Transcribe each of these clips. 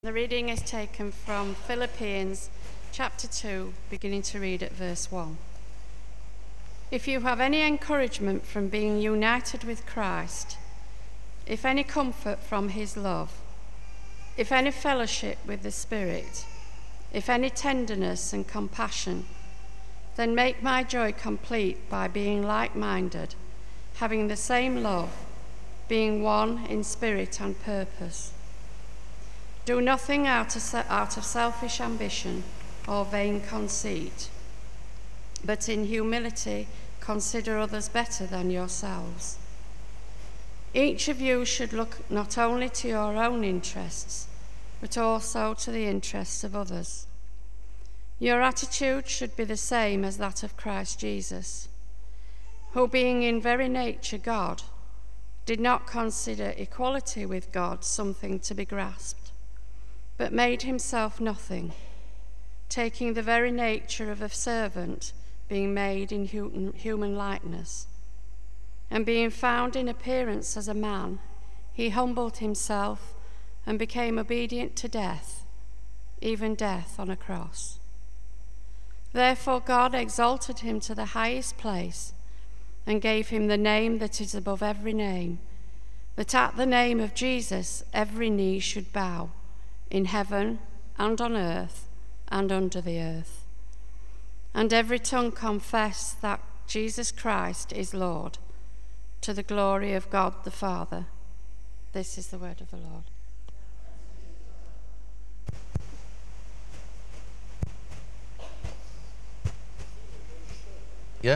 The reading is taken from Philippians chapter 2, beginning to read at verse 1. If you have any encouragement from being united with Christ, if any comfort from his love, if any fellowship with the Spirit, if any tenderness and compassion, then make my joy complete by being like-minded, having the same love, being one in spirit and purpose. Do nothing out of selfish ambition or vain conceit, but in humility consider others better than yourselves. Each of you should look not only to your own interests, but also to the interests of others. Your attitude should be the same as that of Christ Jesus, who, being in very nature God, did not consider equality with God something to be grasped, but made himself nothing, taking the very nature of a servant, being made in human likeness. And being found in appearance as a man, he humbled himself and became obedient to death, even death on a cross. Therefore God exalted him to the highest place and gave him the name that is above every name, that at the name of Jesus every knee should bow, in heaven and on earth and under the earth, and every tongue confess that Jesus Christ is Lord, to the glory of God the Father. This is the word of the Lord. Yeah?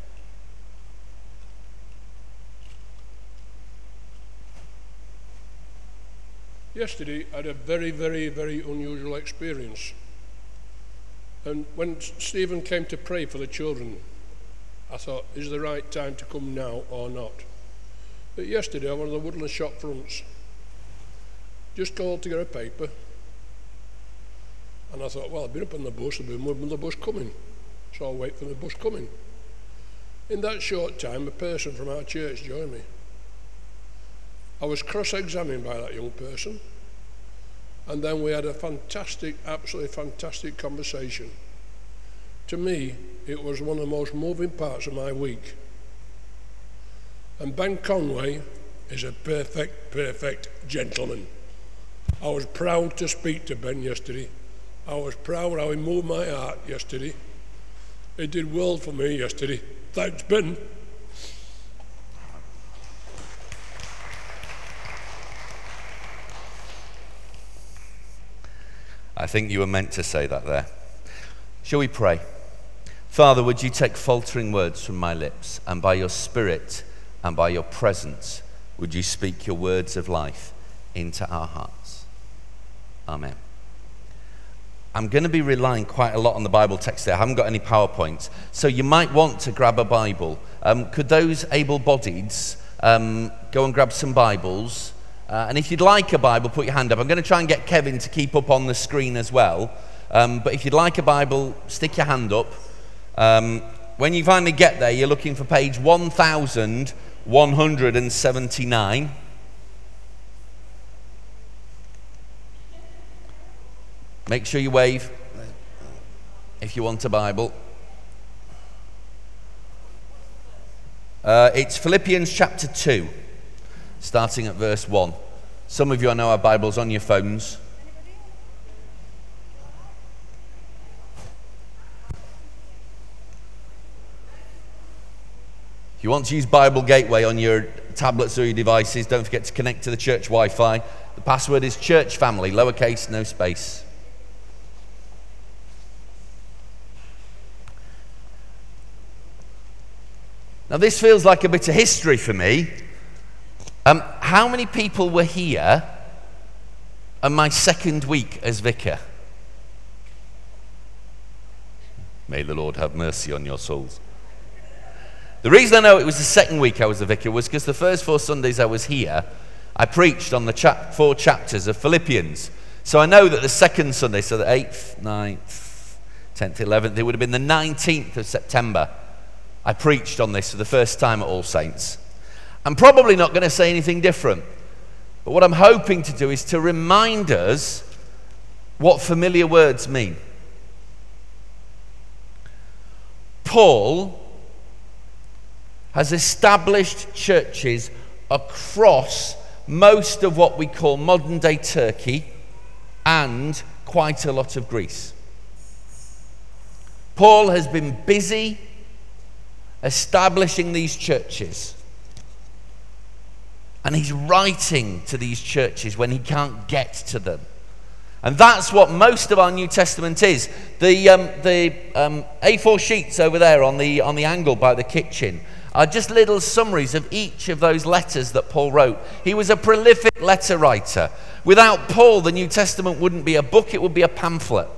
Yesterday, I had a very, very, very unusual experience. And when Stephen came to pray for the children, I thought, is the right time to come now or not? But yesterday, I was on the Woodland shop fronts, just called to get a paper. And I thought, well, I've been up on the bus, I've been with the bus coming. So I'll wait for the bus coming. In that short time, a person from our church joined me. I was cross-examined by that young person, and then we had a fantastic, absolutely fantastic conversation. To me, it was one of the most moving parts of my week. And Ben Conway is a perfect gentleman. I was proud to speak to Ben yesterday. I was proud how he moved my heart yesterday. It did well for me yesterday. Thanks, Ben. I think you were meant to say that there. Shall we pray? Father, would you take faltering words from my lips, and by your Spirit and by your presence, would you speak your words of life into our hearts? Amen. I'm going to be relying quite a lot on the Bible text there. I haven't got any PowerPoints, so you might want to grab a Bible. Could those able-bodieds go and grab some Bibles? And if you'd like a Bible, put your hand up. I'm going to try and get Kevin to keep up on the screen as well. But if you'd like a Bible, stick your hand up. When you finally get there, you're looking for page 1179. Make sure you wave if you want a Bible. It's Philippians chapter 2. Starting at verse 1. Some of you, I know, have Bibles on your phones. If you want to use Bible Gateway on your tablets or your devices, don't forget to connect to the church Wi-Fi. The password is church family, lowercase, no space. Now this feels like a bit of history for me. How many people were here on my second week as vicar? May the Lord have mercy on your souls. The reason I know it was the second week I was a vicar was because the first 4 Sundays I was here, I preached on the 4 chapters of Philippians. So I know that the second Sunday, so the 8th, 9th, 10th, 11th, it would have been the 19th of September, I preached on this for the first time at All Saints. I'm probably not going to say anything different, but what I'm hoping to do is to remind us what familiar words mean. Paul has established churches across most of what we call modern-day Turkey and quite a lot of Greece. Paul has been busy establishing these churches. And he's writing to these churches when he can't get to them. And that's what most of our New Testament is. The A4 sheets over there on the angle by the kitchen are just little summaries of each of those letters that Paul wrote. He was a prolific letter writer. Without Paul, the New Testament wouldn't be a book, it would be a pamphlet.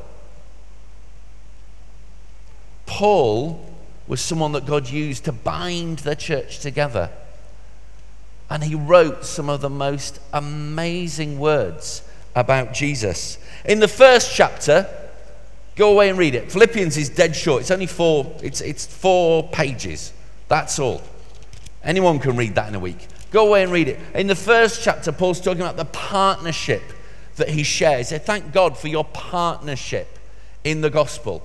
Paul was someone that God used to bind the church together. And he wrote some of the most amazing words about Jesus. In the first chapter, go away and read it. Philippians is dead short. It's only 4 pages. That's all. Anyone can read that in a week. Go away and read it. In the first chapter, Paul's talking about the partnership that he shares. Thank God for your partnership in the gospel.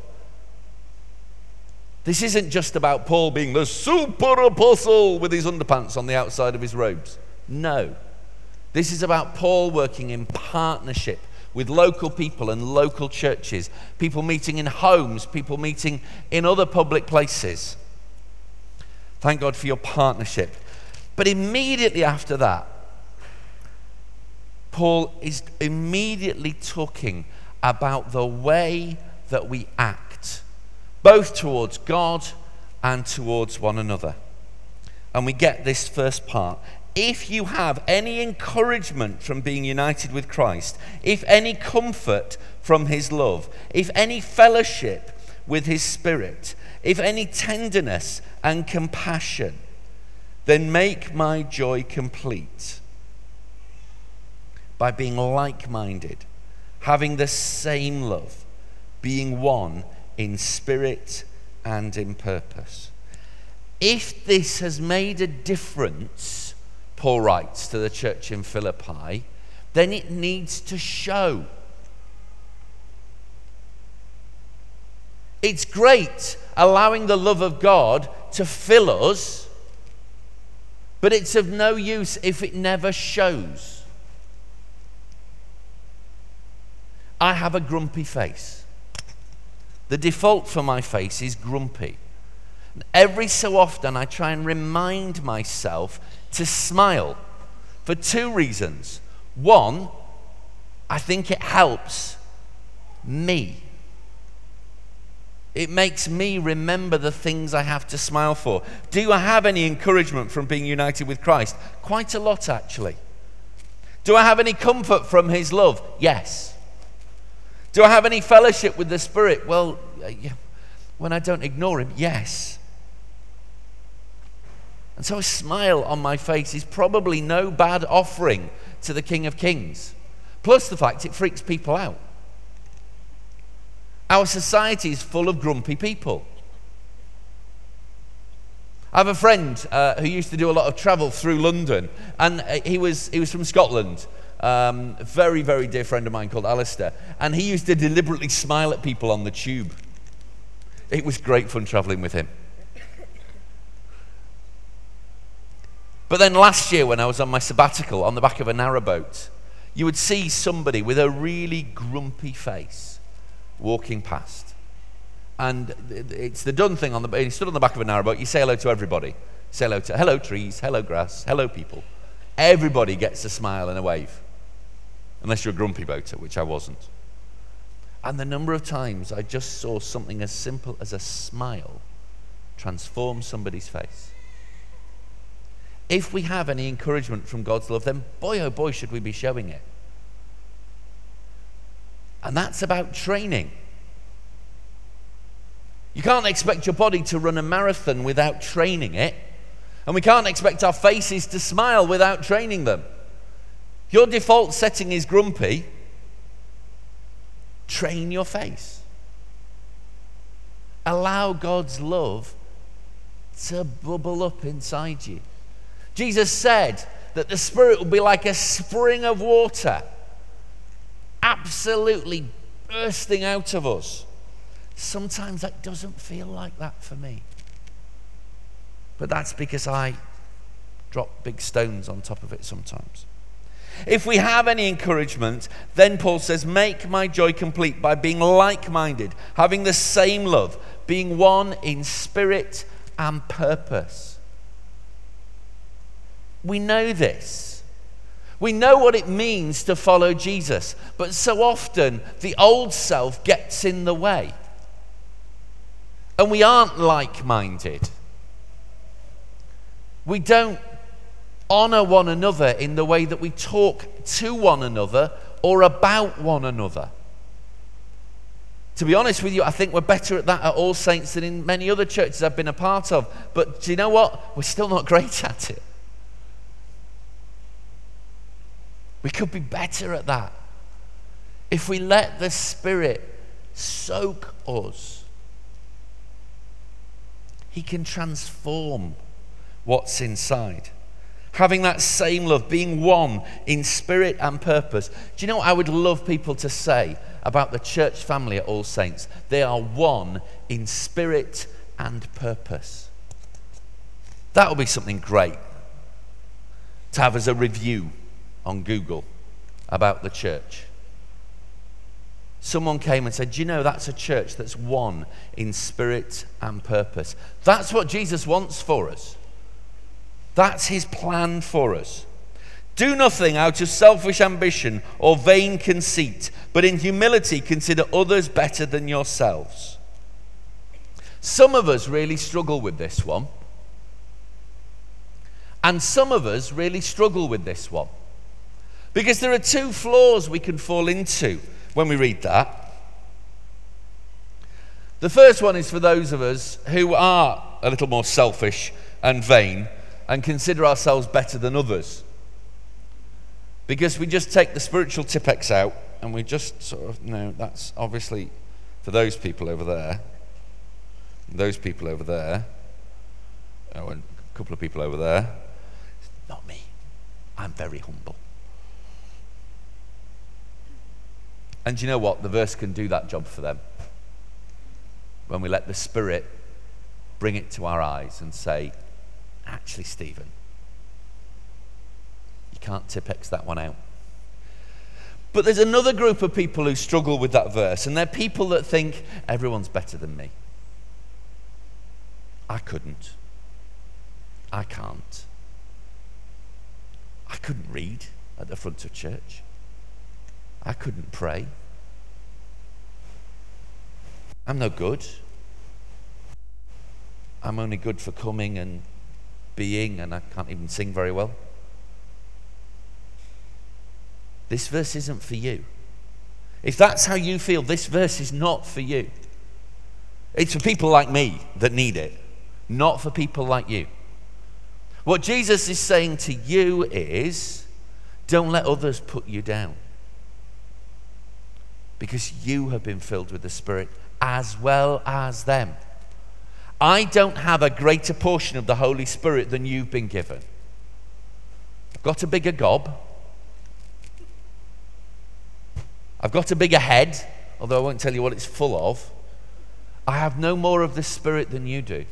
This isn't just about Paul being the super apostle with his underpants on the outside of his robes. No. This is about Paul working in partnership with local people and local churches, people meeting in homes, people meeting in other public places. Thank God for your partnership. But immediately after that, Paul is immediately talking about the way that we act, both towards God and towards one another. And we get this first part. If you have any encouragement from being united with Christ, if any comfort from his love, if any fellowship with his Spirit, if any tenderness and compassion, then make my joy complete by being like-minded, having the same love, being one in spirit and in purpose. If this has made a difference, Paul writes to the church in Philippi, then it needs to show. It's great allowing the love of God to fill us, but it's of no use if it never shows. I have a grumpy face. The default for my face is grumpy. Every so often I try and remind myself to smile for 2 reasons. One, I think it helps me. It makes me remember the things I have to smile for. Do I have any encouragement from being united with Christ? Quite a lot, actually. Do I have any comfort from his love? Yes. Do I have any fellowship with the Spirit? Well, when I don't ignore him, yes. And so a smile on my face is probably no bad offering to the King of Kings. Plus the fact it freaks people out. Our society is full of grumpy people. I have a friend who used to do a lot of travel through London, and he was from Scotland. A very, very dear friend of mine called Alistair, and he used to deliberately smile at people on the tube. It was great fun traveling with him. But then last year when I was on my sabbatical on the back of a narrowboat, you would see somebody with a really grumpy face walking past. And it's the done thing he stood on the back of a narrowboat, you say hello to everybody. Say hello trees, hello grass, hello people. Everybody gets a smile and a wave. Unless you're a grumpy boater, which I wasn't. And the number of times I just saw something as simple as a smile transform somebody's face. If we have any encouragement from God's love, then boy oh boy should we be showing it. And that's about training. You can't expect your body to run a marathon without training it. And we can't expect our faces to smile without training them. If your default setting is grumpy, train your face. Allow God's love to bubble up inside you. Jesus said that the Spirit will be like a spring of water, absolutely bursting out of us. Sometimes that doesn't feel like that for me. But that's because I drop big stones on top of it sometimes. If we have any encouragement, then Paul says, make my joy complete by being like-minded, having the same love, being one in spirit and purpose. We know this. We know what it means to follow Jesus, but so often the old self gets in the way. And we aren't like-minded. We don't honor one another in the way that we talk to one another or about one another. To be honest with you, I think we're better at that at All Saints than in many other churches I've been a part of. But do you know what? We're still not great at it. We could be better at that if we let the Spirit soak us. He can transform what's inside. Having that same love, being one in spirit and purpose. Do you know what I would love people to say about the church family at All Saints? They are one in spirit and purpose. That would be something great to have as a review on Google about the church. Someone came and said, do you know that's a church that's one in spirit and purpose? That's what Jesus wants for us. That's his plan for us. Do nothing out of selfish ambition or vain conceit, but in humility consider others better than yourselves. Some of us really struggle with this one. And some of us really struggle with this one. Because there are two flaws we can fall into when we read that. The first one is for those of us who are a little more selfish and vain and consider ourselves better than others. Because we just take the spiritual Tipp-Ex out and we just sort of, no, that's obviously for those people over there, those people over there, oh, and a couple of people over there. Not me. I'm very humble. And you know what? The verse can do that job for them. When we let the Spirit bring it to our eyes and say, actually, Stephen, you can't Tipp-Ex that one out. But there's another group of people who struggle with that verse, and they're people that think everyone's better than me. I couldn't. I can't. I couldn't read at the front of church. I couldn't pray. I'm no good. I'm only good for coming and being, and I can't even sing very well. This verse isn't for you. If that's how you feel, this verse is not for you. It's for people like me that need it, not for people like you. What Jesus is saying to you is, don't let others put you down. Because you have been filled with the Spirit as well as them. I don't have a greater portion of the Holy Spirit than you've been given. I've got a bigger gob. I've got a bigger head, although I won't tell you what it's full of. I have no more of the Spirit than you do.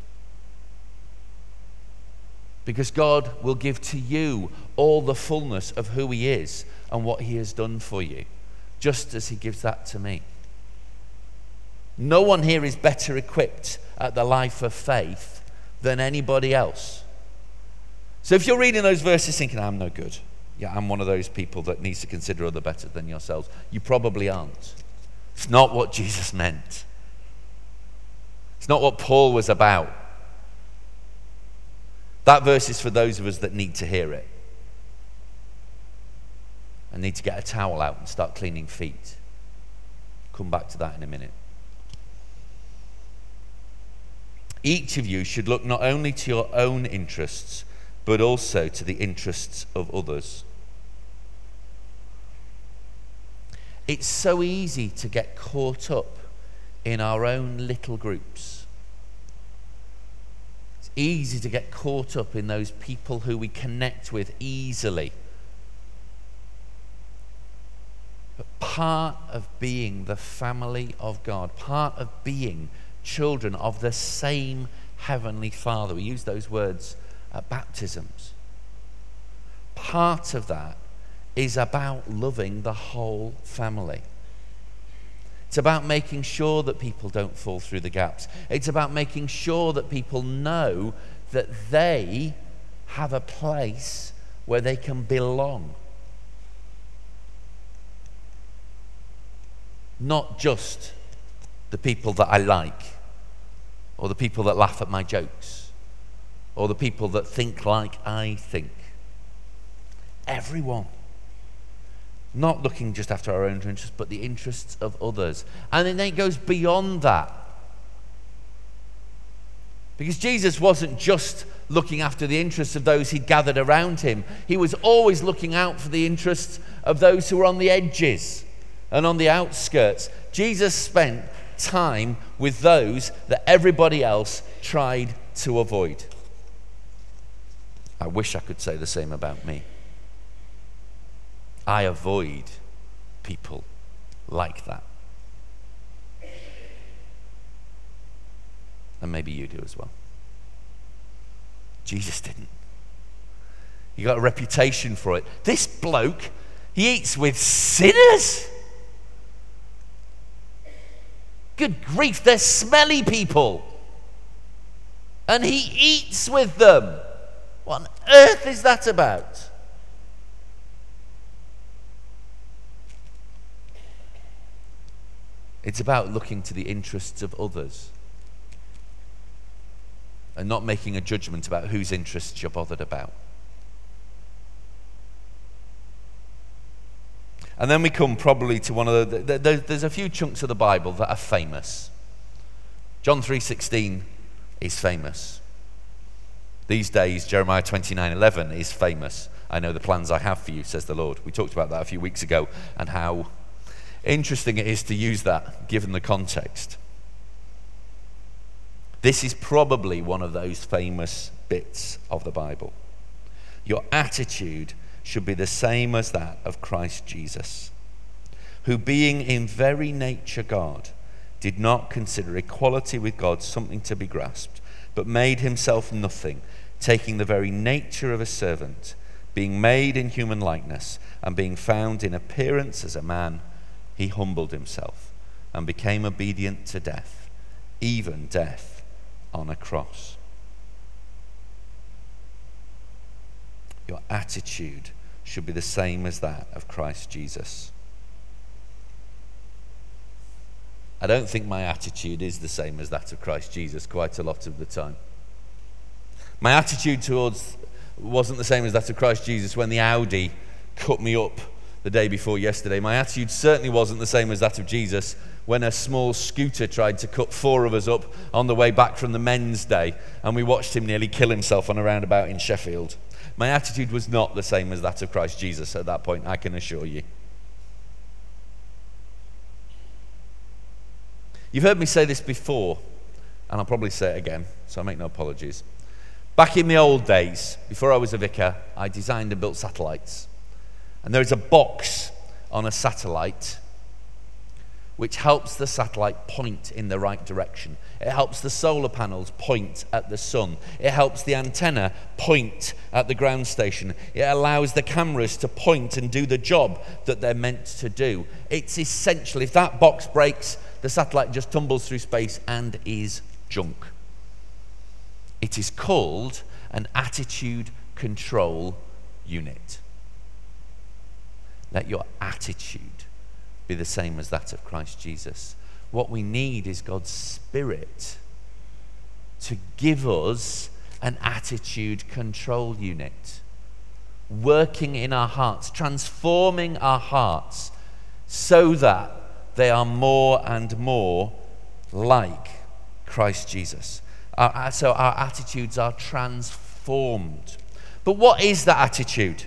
Because God will give to you all the fullness of who He is and what He has done for you, just as He gives that to me. No one here is better equipped at the life of faith than anybody else. So if you're reading those verses thinking, I'm no good, yeah, I'm one of those people that needs to consider other better than yourselves, you probably aren't. It's not what Jesus meant. It's not what Paul was about. That verse is for those of us that need to hear it and need to get a towel out and start cleaning feet. Come back to that in a minute. Each of you should look not only to your own interests, but also to the interests of others. It's so easy to get caught up in our own little groups. It's easy to get caught up in those people who we connect with easily. But part of being the family of God, part of being children of the same Heavenly Father. We use those words at baptisms. Part of that is about loving the whole family. It's about making sure that people don't fall through the gaps. It's about making sure that people know that they have a place where they can belong. Not just the people that I like, or the people that laugh at my jokes, or the people that think like I think. Everyone. Not looking just after our own interests, but the interests of others. And then it goes beyond that. Because Jesus wasn't just looking after the interests of those he'd gathered around him. He was always looking out for the interests of those who were on the edges and on the outskirts. Jesus spent time with those that everybody else tried to avoid. I wish I could say the same about me. I avoid people like that. And maybe you do as well. Jesus didn't. He got a reputation for it. This bloke, he eats with sinners. Good grief, they're smelly people. And he eats with them. What on earth is that about? It's about looking to the interests of others and not making a judgment about whose interests you're bothered about. And then we come probably to one of there's a few chunks of the Bible that are famous. John 3:16 is famous. These days, Jeremiah 29:11 is famous. I know the plans I have for you, says the Lord. We talked about that a few weeks ago and how interesting it is to use that given the context. This is probably one of those famous bits of the Bible. Your attitude should be the same as that of Christ Jesus, who being in very nature God, did not consider equality with God something to be grasped, but made himself nothing, taking the very nature of a servant, being made in human likeness, and being found in appearance as a man, he humbled himself and became obedient to death, even death on a cross. Your attitude should be the same as that of Christ Jesus. I don't think my attitude is the same as that of Christ Jesus quite a lot of the time. My attitude towards wasn't the same as that of Christ Jesus when the Audi cut me up the day before yesterday. My attitude certainly wasn't the same as that of Jesus when a small scooter tried to cut four of us up on the way back from the men's day and we watched him nearly kill himself on a roundabout in Sheffield. My attitude was not the same as that of Christ Jesus at that point, I can assure you. You've heard me say this before, and I'll probably say it again, so I make no apologies. Back in the old days, before I was a vicar, I designed and built satellites. And there is a box on a satellite which helps the satellite point in the right direction. It helps the solar panels point at the sun. It helps the antenna point at the ground station. It allows the cameras to point and do the job that they're meant to do. It's essential. If that box breaks, the satellite just tumbles through space and is junk. It is called an attitude control unit. Let your attitude be the same as that of Christ Jesus. What we need is God's Spirit to give us an attitude control unit, working in our hearts, transforming our hearts so that they are more and more like Christ Jesus. So our attitudes are transformed. But what is that attitude?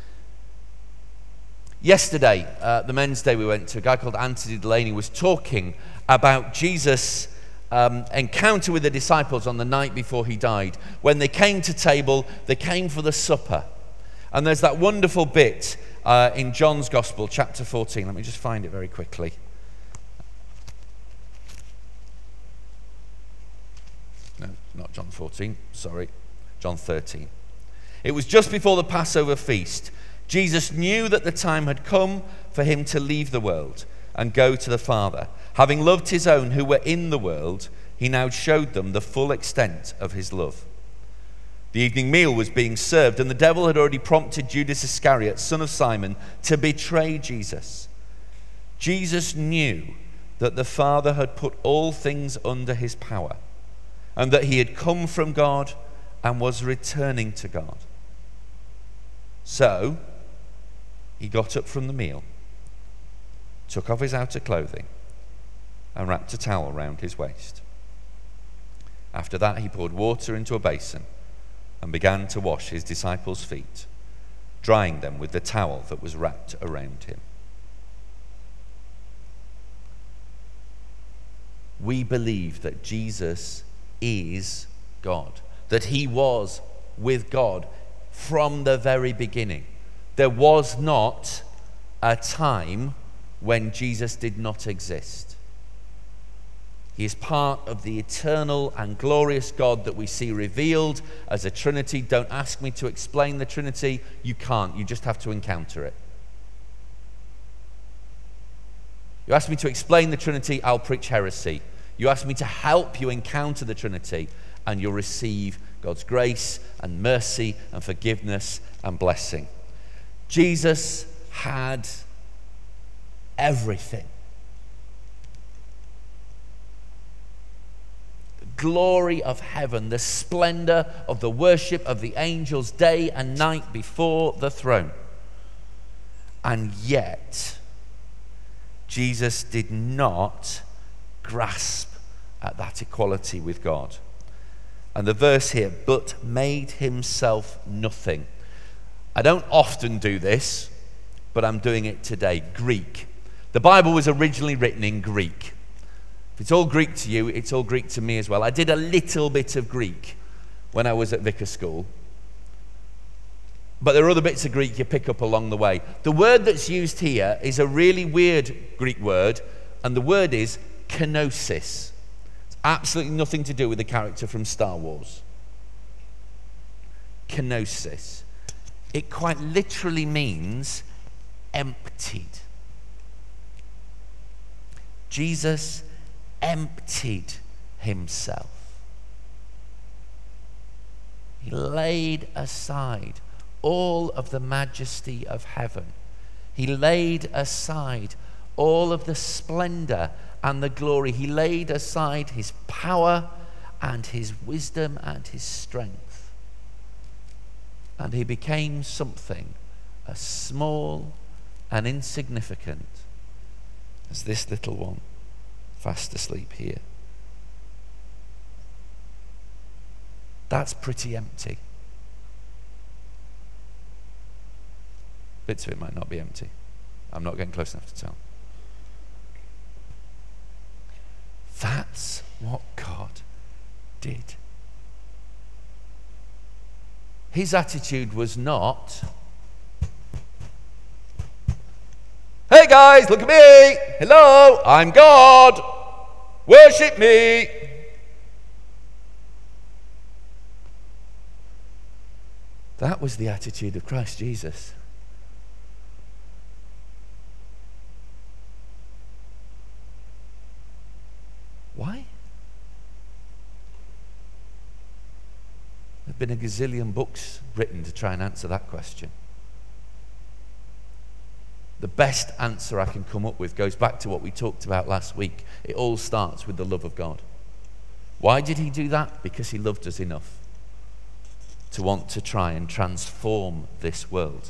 Yesterday, the men's day we went to, a guy called Anthony Delaney was talking about Jesus' encounter with the disciples on the night before he died. When they came to table, they came for the supper. And there's that wonderful bit in John's Gospel, chapter 14. Let me just find it very quickly. No, not John 14, sorry. John 13. It was just before the Passover feast. Jesus knew that the time had come for him to leave the world and go to the Father. Having loved his own who were in the world, he now showed them the full extent of his love. The evening meal was being served, and the devil had already prompted Judas Iscariot, son of Simon, to betray Jesus. Jesus knew that the Father had put all things under his power, and that he had come from God and was returning to God. So, he got up from the meal, took off his outer clothing, and wrapped a towel round his waist. After that, he poured water into a basin and began to wash his disciples' feet, drying them with the towel that was wrapped around him. We believe that Jesus is God, that he was with God from the very beginning. There was not a time when Jesus did not exist. He is part of the eternal and glorious God that we see revealed as a Trinity. Don't ask me to explain the Trinity. You can't. You just have to encounter it. You ask me to explain the Trinity, I'll preach heresy. You ask me to help you encounter the Trinity, and you'll receive God's grace and mercy and forgiveness and blessing. Jesus had everything. The glory of heaven, the splendor of the worship of the angels day and night before the throne. And yet, Jesus did not grasp at that equality with God. And the verse here, but made himself nothing. I don't often do this, but I'm doing it today. Greek. The Bible was originally written in Greek. If it's all Greek to you, it's all Greek to me as well. I did a little bit of Greek when I was at Vicar School. But there are other bits of Greek you pick up along the way. The word that's used here is a really weird Greek word, and the word is kenosis. It's absolutely nothing to do with the character from Star Wars. Kenosis. It quite literally means emptied. Jesus emptied himself. He laid aside all of the majesty of heaven. He laid aside all of the splendor and the glory. He laid aside his power and his wisdom and his strength. And he became something as small and insignificant as this little one fast asleep here. That's pretty empty. Bits of it might not be empty. I'm not getting close enough to tell. That's what God did. His attitude was not, hey guys, look at me. Hello, I'm God. Worship me. That was the attitude of Christ Jesus. Why? There have been a gazillion books written to try and answer that question. The best answer I can come up with goes back to what we talked about last week. It all starts with the love of God. Why did he do that? Because he loved us enough to want to try and transform this world.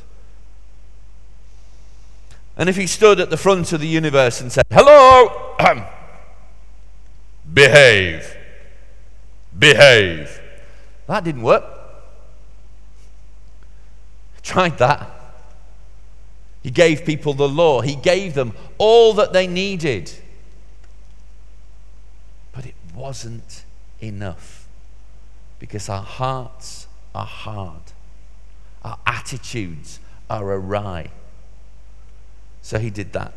And if he stood at the front of the universe and said, hello, behave, that didn't work. I tried that. He gave people the law. He gave them all that they needed. But it wasn't enough, because our hearts are hard. Our attitudes are awry. So he did that.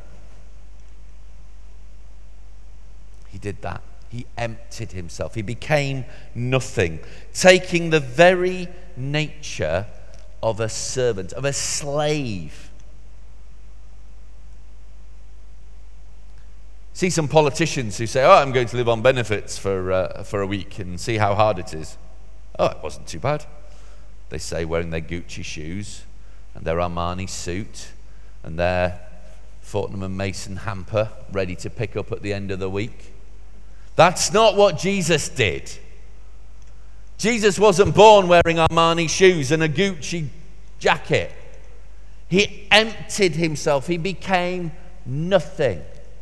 He did that. He emptied himself. He became nothing, taking the very nature of a servant, of a slave. See some politicians who say, "Oh, I'm going to live on benefits for a week and see how hard it is." Oh, it wasn't too bad. They say, wearing their Gucci shoes and their Armani suit and their Fortnum & Mason hamper ready to pick up at the end of the week. That's not what Jesus did. Jesus wasn't born wearing Armani shoes and a Gucci jacket. He emptied himself. He became nothing.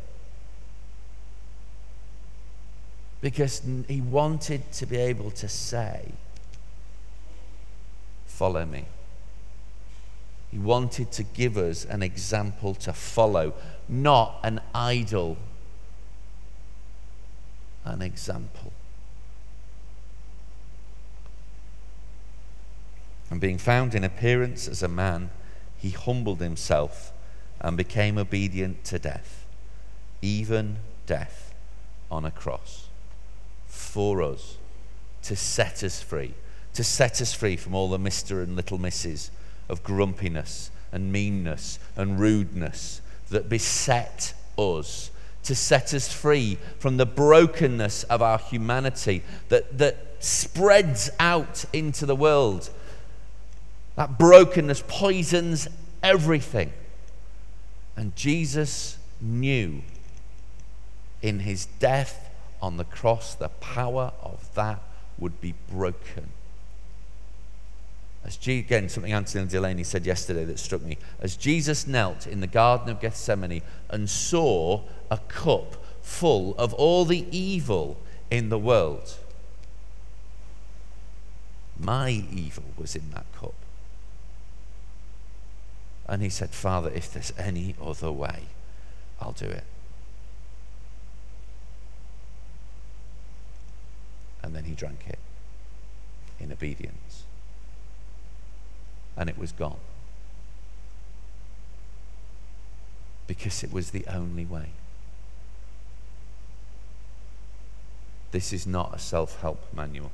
Because he wanted to be able to say, "Follow me." He wanted to give us an example to follow, not an idol, an example. And being found in appearance as a man, he humbled himself and became obedient to death, even death on a cross. For us, to set us free from all the Mr. and little Mrs. of grumpiness and meanness and rudeness that beset us, to set us free from the brokenness of our humanity that spreads out into the world. That brokenness poisons everything. And Jesus knew in his death on the cross, the power of that would be broken. Again, something Anthony Delaney said yesterday that struck me. As Jesus knelt in the Garden of Gethsemane and saw a cup full of all the evil in the world, my evil was in that cup. And he said, "Father, if there's any other way, I'll do it." And then he drank it in obedience. And it was gone. Because it was the only way. This is not a self-help manual.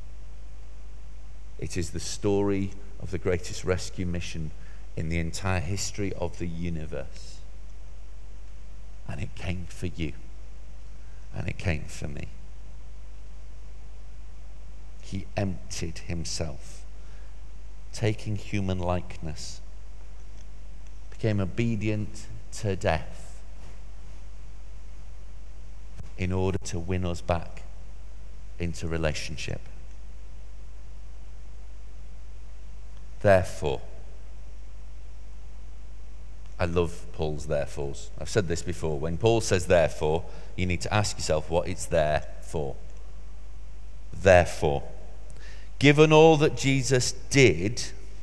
It is the story of the greatest rescue mission in the entire history of the universe. And it came for you. And it came for me. He emptied himself, taking human likeness, became obedient to death in order to win us back into relationship. Therefore, I love Paul's therefores. I've said this before. When Paul says therefore, you need to ask yourself what it's there for. Therefore, given all that Jesus did,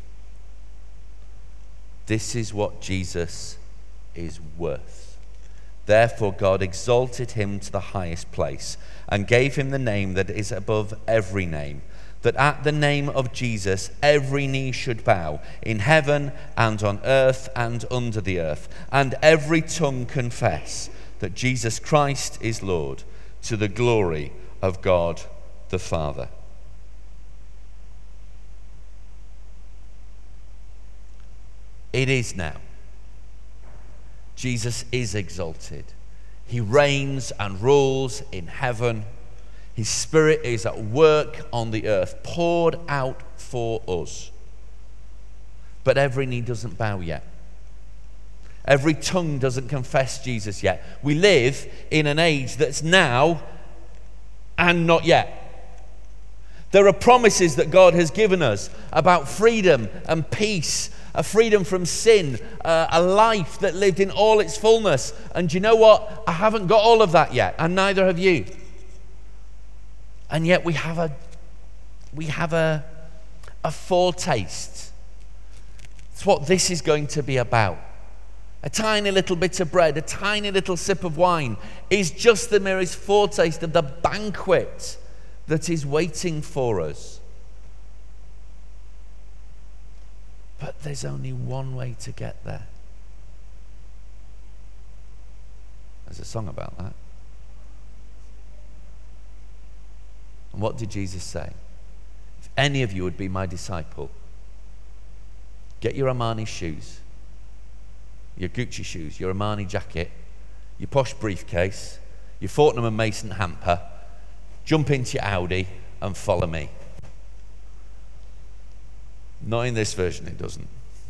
this is what Jesus is worth. Therefore, God exalted him to the highest place and gave him the name that is above every name, that at the name of Jesus every knee should bow, in heaven and on earth and under the earth, and every tongue confess that Jesus Christ is Lord, to the glory of God the Father. It is now. Jesus is exalted. He reigns and rules in heaven. His Spirit is at work on the earth, poured out for us. But every knee doesn't bow yet. Every tongue doesn't confess Jesus yet. We live in an age that's now and not yet. There are promises that God has given us about freedom and peace, a freedom from sin, a life that lived in all its fullness. And you know what? I haven't got all of that yet, and neither have you. And yet we have a foretaste. It's what this is going to be about. A tiny little bit of bread, a tiny little sip of wine is just the merest foretaste of the banquet that is waiting for us. But there's only one way to get there. There's a song about that. And what did Jesus say? If any of you would be my disciple, get your Armani shoes, your Gucci shoes, your Armani jacket, your posh briefcase, your Fortnum and Mason hamper, jump into your Audi and follow me. Not in this version, it doesn't.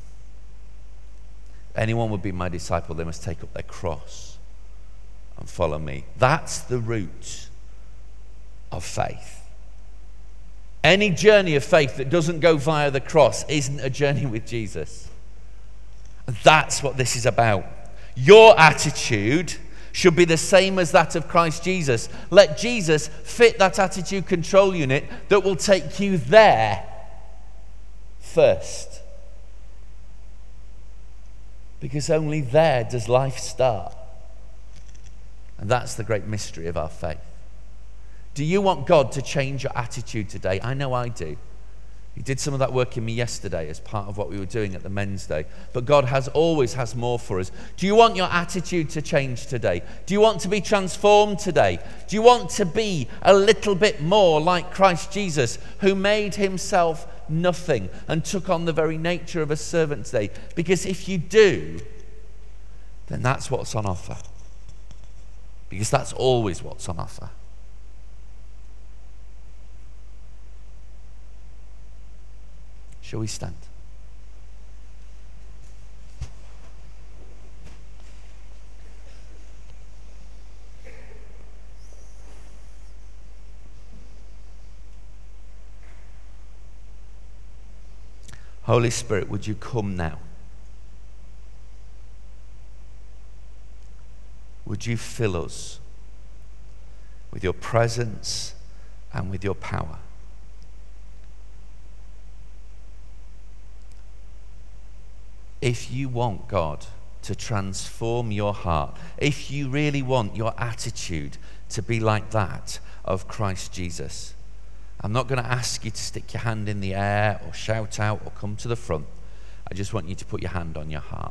If anyone would be my disciple, they must take up their cross and follow me. That's the root of faith. Any journey of faith that doesn't go via the cross isn't a journey with Jesus. That's what this is about. Your attitude should be the same as that of Christ Jesus. Let Jesus fit that attitude control unit that will take you there first. Because only there does life start. And that's the great mystery of our faith. Do you want God to change your attitude today? I know I do. He did some of that work in me yesterday as part of what we were doing at the Men's Day. But God always has more for us. Do you want your attitude to change today? Do you want to be transformed today? Do you want to be a little bit more like Christ Jesus, who made himself nothing and took on the very nature of a servant today? Because if you do, then that's what's on offer. Because that's always what's on offer. Shall we stand? Holy Spirit, would you come now? Would you fill us with your presence and with your power? If you want God to transform your heart, if you really want your attitude to be like that of Christ Jesus, I'm not going to ask you to stick your hand in the air or shout out or come to the front. I just want you to put your hand on your heart.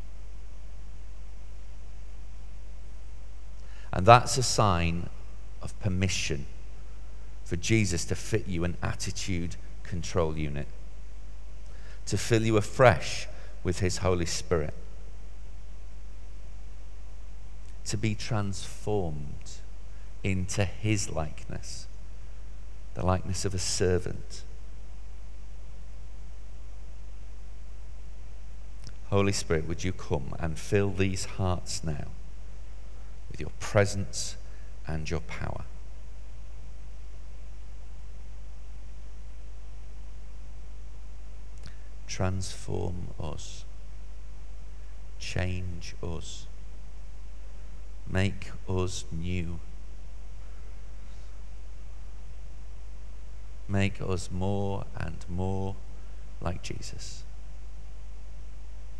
And that's a sign of permission for Jesus to fit you an attitude control unit, to fill you afresh with his Holy Spirit, to be transformed into his likeness, the likeness of a servant. Holy Spirit, would you come and fill these hearts now with your presence and your power? Transform us, change us, make us new, make us more and more like Jesus.